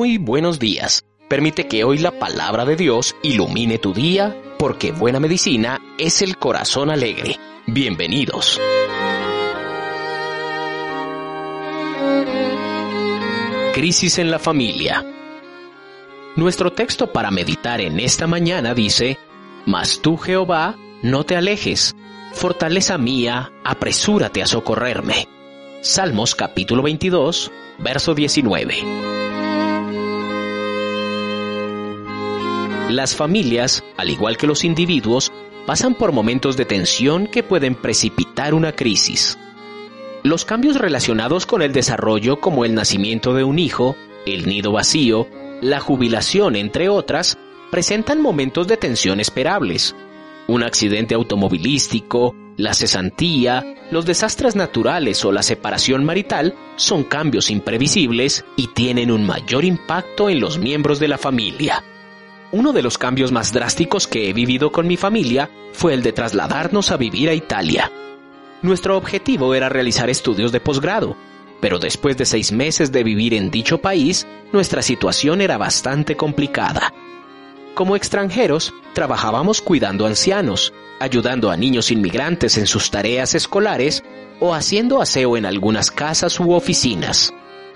Muy buenos días. Permite que hoy la palabra de Dios ilumine tu día, porque buena medicina es el corazón alegre. Bienvenidos. Crisis en la familia. Nuestro texto para meditar en esta mañana dice: Mas tú, Jehová, no te alejes. Fortaleza mía, apresúrate a socorrerme. Salmos capítulo 22, verso 19. Las familias, al igual que los individuos, pasan por momentos de tensión que pueden precipitar una crisis. Los cambios relacionados con el desarrollo, como el nacimiento de un hijo, el nido vacío, la jubilación, entre otras, presentan momentos de tensión esperables. Un accidente automovilístico, la cesantía, los desastres naturales o la separación marital son cambios imprevisibles y tienen un mayor impacto en los miembros de la familia. Uno de los cambios más drásticos que he vivido con mi familia fue el de trasladarnos a vivir a Italia. Nuestro objetivo era realizar estudios de posgrado, pero después de 6 meses de vivir en dicho país, nuestra situación era bastante complicada. Como extranjeros, trabajábamos cuidando ancianos, ayudando a niños inmigrantes en sus tareas escolares o haciendo aseo en algunas casas u oficinas.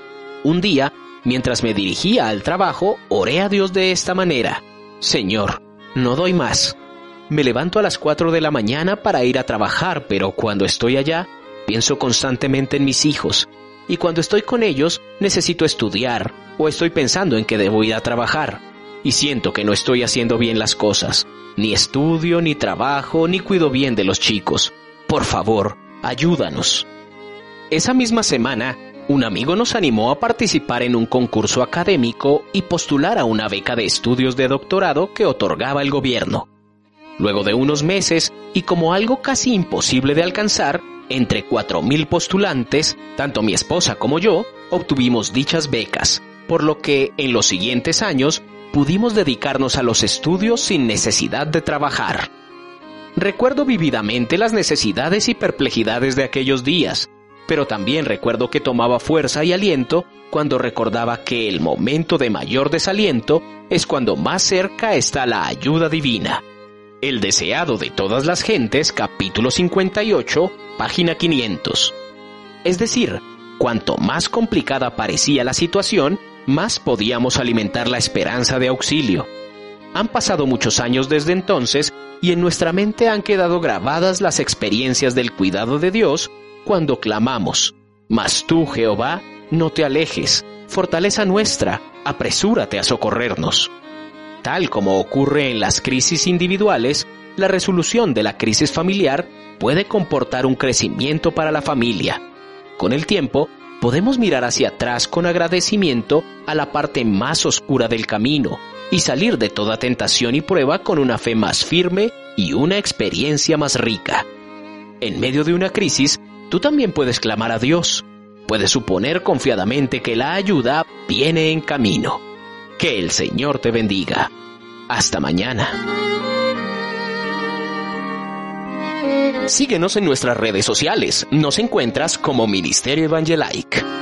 Un día, mientras me dirigía al trabajo, oré a Dios de esta manera: Señor, no doy más. Me levanto a las 4 de la mañana para ir a trabajar, pero cuando estoy allá, pienso constantemente en mis hijos, y cuando estoy con ellos, necesito estudiar, o estoy pensando en que debo ir a trabajar, y siento que no estoy haciendo bien las cosas. Ni estudio, ni trabajo, ni cuido bien de los chicos. Por favor, ayúdanos. Esa misma semana, un amigo nos animó a participar en un concurso académico y postular a una beca de estudios de doctorado que otorgaba el gobierno. Luego de unos meses, y como algo casi imposible de alcanzar, entre 4,000 postulantes, tanto mi esposa como yo, obtuvimos dichas becas, por lo que en los siguientes años pudimos dedicarnos a los estudios sin necesidad de trabajar. Recuerdo vividamente las necesidades y perplejidades de aquellos días, pero también recuerdo que tomaba fuerza y aliento cuando recordaba que el momento de mayor desaliento es cuando más cerca está la ayuda divina. El deseado de todas las gentes, capítulo 58, página 500. Es decir, cuanto más complicada parecía la situación, más podíamos alimentar la esperanza de auxilio. Han pasado muchos años desde entonces y en nuestra mente han quedado grabadas las experiencias del cuidado de Dios cuando clamamos: Mas tú, Jehová, no te alejes, fortaleza nuestra, apresúrate a socorrernos. Tal como ocurre en las crisis individuales, la resolución de la crisis familiar puede comportar un crecimiento para la familia. Con el tiempo, podemos mirar hacia atrás con agradecimiento a la parte más oscura del camino y salir de toda tentación y prueba con una fe más firme y una experiencia más rica. En medio de una crisis, tú también puedes clamar a Dios. Puedes suponer confiadamente que la ayuda viene en camino. Que el Señor te bendiga. Hasta mañana. Síguenos en nuestras redes sociales. Nos encuentras como Ministerio Evangelike.